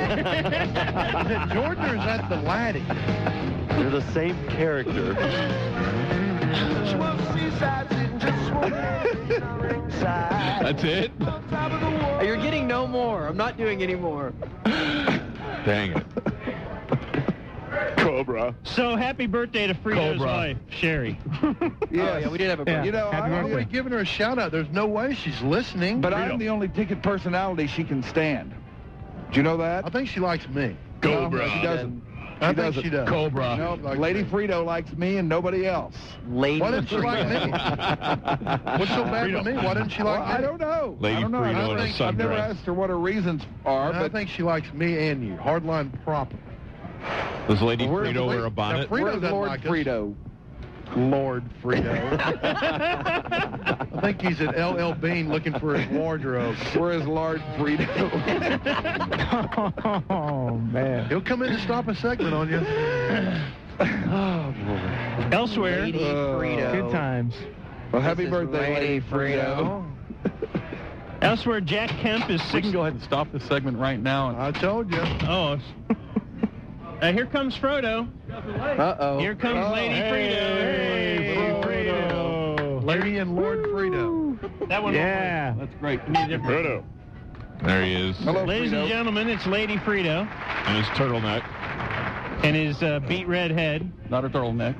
it Jordan or is that the laddie? They're the same character. That's it? You're getting no more. I'm not doing any more. Dang it. Cobra. So happy birthday to Frida's Cobra. wife, Sherry. Oh, yeah, we did have a birthday. You know, I'm already giving her a shout-out. There's no way she's listening. But I'm the only ticket personality she can stand. Do you know that? I think she likes me. Cobra. No, she doesn't. I think she does. Cobra. No, Like Lady me. Frito likes me and nobody else. Lady Why didn't she like me? What's so bad with me? Why didn't she like Well, me? I don't know. Lady I don't know. Frito in a I've never sundress. asked her what her reasons are, I but think she likes me and you. Hardline proper. Does Lady Well, where's Frito wear a Now, bonnet? Frito where's doesn't Lord like us. Frito? Lord Frito. I think he's at LL Bean looking for his wardrobe. Where's Lord Frito? Oh, man. He'll come in to stop a segment on you. Elsewhere, Lady Frito. Good times. Well, happy This is birthday, Lady Lady Frito. elsewhere, Jack Kemp is We six. can go ahead and stop this segment right now. I told you. Oh. Here comes Frodo. Uh-oh. Here comes Lady Frito. Hey, Frito. Lady and Lord Frito. That one. Yeah. That's great. Frito. There he is. Hello, Ladies Frito. and gentlemen, it's Lady Frito And his turtleneck. and his beat red head. Not a turtleneck.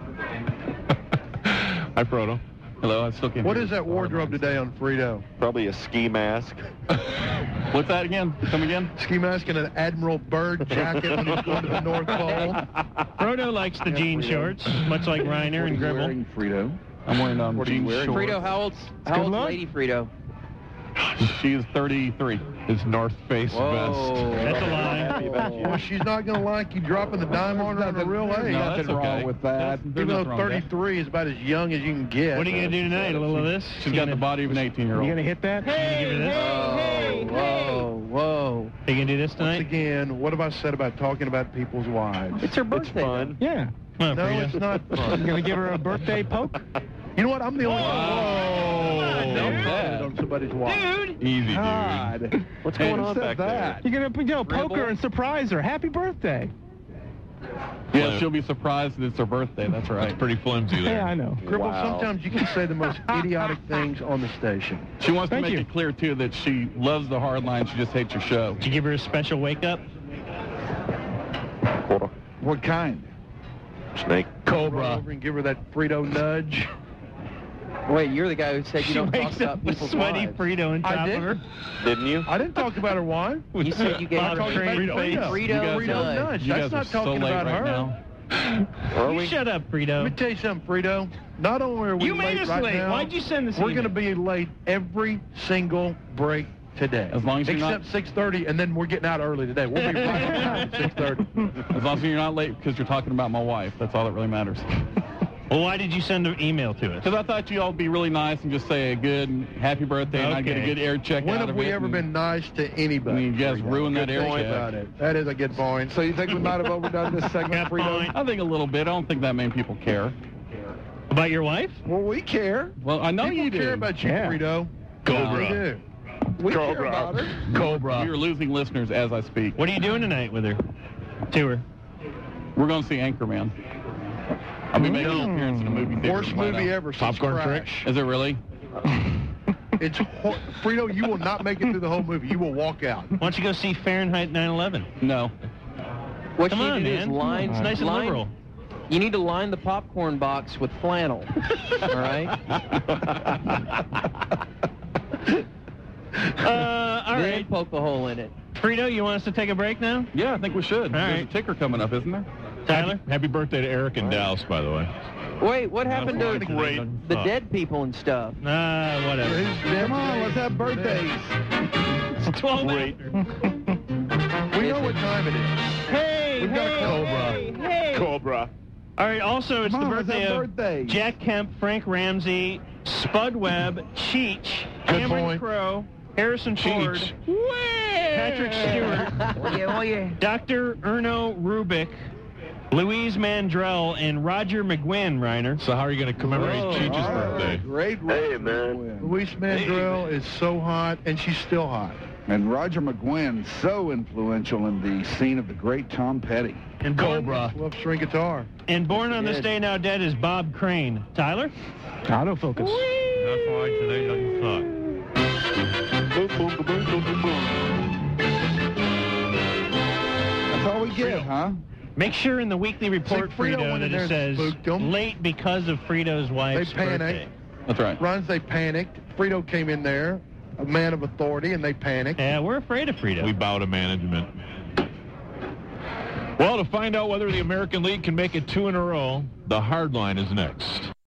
Hi, Frodo. Hello, I still can't What hear is you. that wardrobe today on Frito? Probably a ski mask. What's that again? Come again? Ski mask and an Admiral Byrd jacket when he's going to the North Pole. Frodo likes the jean shorts, much like Reiner and Gribble. Wearing Frito. I'm wearing What are you jeans wearing? shorts. Frito, how old's luck. Lady Frito? She's 33. His North Face Whoa. That's a lie. Well, she's not going to like you dropping the dime on her at a real There's age. No, nothing that's wrong okay. with that. There's Even though nothing wrong with that. 33 is about as young as you can get. What are you going to do tonight? A little of this? She's got the body of an 18-year-old. You gonna hit that? Give her this? Whoa, whoa. Are you going to do this Once tonight? again, what have I said about talking about people's wives? It's her It's birthday. fun. Yeah. Come on, No, Frito. it's not You fun. gonna give her a birthday poke? You know what? I'm the only one Don't who that. on somebody's wife. Dude! Easy, dude. God. What's going Who on said back that? You're gonna poke her and surprise her. Happy birthday. Yeah, she'll be surprised that it's her birthday. That's right. That's pretty flimsy there. Yeah, I know. Gribble, Wow. sometimes you can say the most idiotic things on the station. She wants to Thank make you. it clear, too, that she loves the hard line. She just hates your show. Did you give her a special wake-up? there? What kind? Snake. Roll Cobra. over and give her that Frito nudge. Wait, you're the guy who said you She don't talk wakes about up with people's sweaty wives. Frito on I top did. of her. Didn't you? I didn't talk about her wife. You said you gave Bob her talking about Crane Frito. face. Frito You guys Frito nudge. nudge. You That's guys are not so talking late about right her. now. Are You we? shut up, Let me Frito. tell you something, Frito. Not only are we You made late us right late. now, Why'd you send this we're email? going to be late every single break today. As long as you're Except 6:30, and then we're getting out early today. We'll be right on time at 6:30. As long as you're not late because you're talking about my wife. That's all that really matters. Well, why did you send an email to us? Because I thought you all would be really nice and just say a good happy birthday and I get a Okay. good air check When out have of we it ever and- been nice to anybody? You guys ruined that Good air point check. about it. That is a good point. So you think we might have overdone this segment, Good Frito? point. I think a little bit. I don't think that many people care. About your wife? Well, we care. Well, I know People you do. care about you, Yeah. Frito. Cobra. We do. We care Cobra. about her. Cobra. You're losing listeners as I speak. What are you doing tonight with her? To her. We're going to see Anchorman. I'll be making an appearance in a movie theater. Worst movie ever. since Popcorn Crash. Is it really? It's Frito. You will not make it through the whole movie. You will walk out. Why don't you go see Fahrenheit 9/11? No. What Come you on, need to do is man. line, It's nice and line- liberal. You need to line the popcorn box with flannel. All right? All Then right. poke a hole in it. Frito, you want us to take a break now? Yeah, I think we should. All There's right. a ticker coming up, isn't there? Tyler? Happy birthday to Eric and Dallas, by the way. Wait, what happened to Great. the dead people and stuff? Whatever. Come on, let's have birthdays. It's 12 Great. We know what time it is. Hey, We've got a hey, hey. Cobra. All right, also, it's Come on, the let's birthday have of birthdays. Jack Kemp, Frank Ramsey, Spud Webb, Cheech, Good Cameron point. Crowe, Harrison Ford, Patrick Stewart, Dr. Erno Rubik, Louise Mandrell, and Roger McGuinn, Reiner. So how are you going to commemorate Cheech's birthday? Great. Hey, man. Luis Mandrell is so hot, and she's still hot. And Roger McGuinn, so influential in the scene of the great Tom Petty. And Cobra. Love string guitar. And born on this did. day now dead is Bob Crane. Tyler? Autofocus. That's why today doesn't suck. Boom, boom, boom, boom, boom, boom, boom. That's all we get, huh? Make sure in the weekly report, See, Frito Frito, went in that there it and says spooked 'em. late because of Frito's wife's panicked. birthday. That's right. Runs, they panicked. Frito came in there, a man of authority, and they panicked. Yeah, we're afraid of Frito. We bow to management. Well, to find out whether the American League can make it 2 in a row, the hard line is next.